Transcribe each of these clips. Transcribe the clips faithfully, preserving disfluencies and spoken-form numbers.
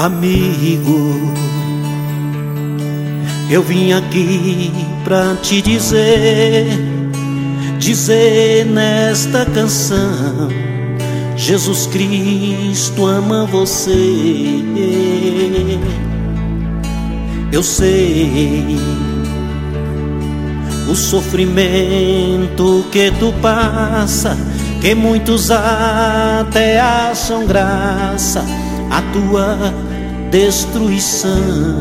Amigo, eu vim aqui pra te dizer, dizer nesta canção: Jesus Cristo ama você. Eu sei o sofrimento que tu passa, que muitos até acham graça a tua destruição.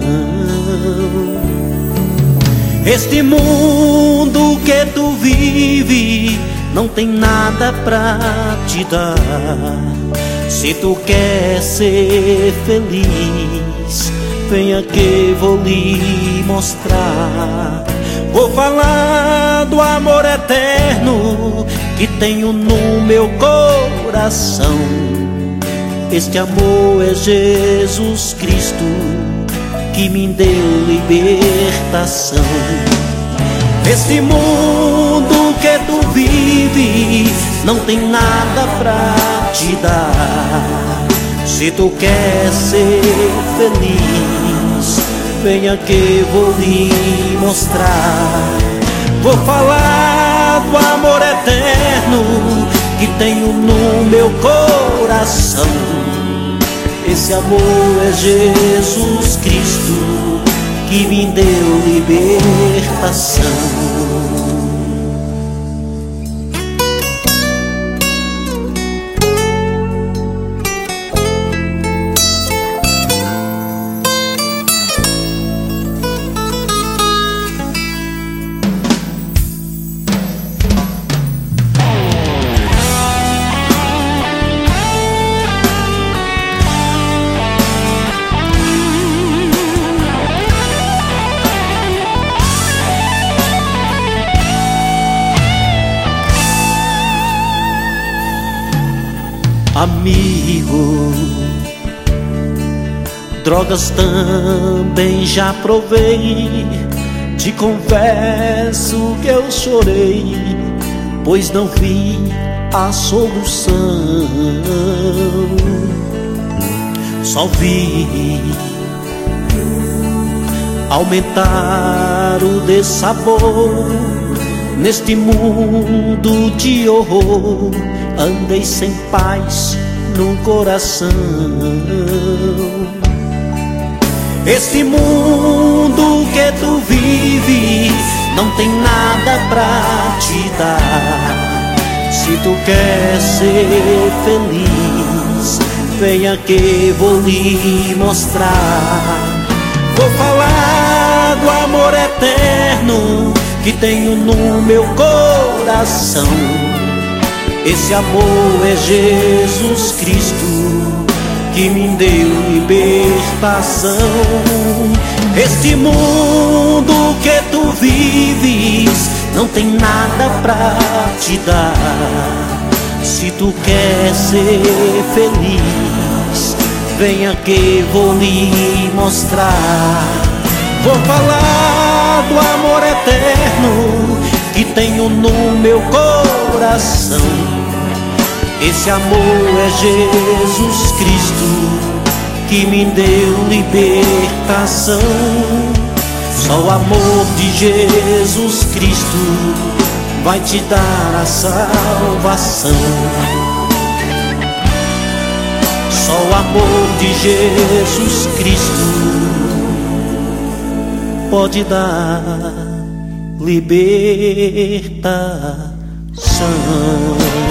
Este mundo que tu vive não tem nada pra te dar. Se tu quer ser feliz, venha que vou lhe mostrar. Vou falar do amor eterno que tenho no meu coração. Este amor é Jesus Cristo que me deu libertação. Este mundo que tu vive não tem nada pra te dar. Se tu quer ser feliz, venha que vou lhe mostrar. Vou falar do amor eterno que tenho no meu coração. Esse amor é Jesus Cristo que me deu libertação. Amigo, drogas também já provei. Te confesso que eu chorei, pois não vi a solução. Só vi aumentar o dessabor neste mundo de horror. Andei sem paz no coração. Este mundo que tu vives não tem nada pra te dar. Se tu quer ser feliz, venha que vou lhe mostrar. Vou falar do amor eterno que tenho no meu coração. Esse amor é Jesus Cristo que me deu libertação. Este mundo que tu vives não tem nada pra te dar. Se tu quer ser feliz, venha que vou lhe mostrar. Vou falar do amor eterno que tenho no meu coração. Esse amor é Jesus Cristo que me deu libertação. Só o amor de Jesus Cristo vai te dar a salvação. Só o amor de Jesus Cristo pode dar libertação.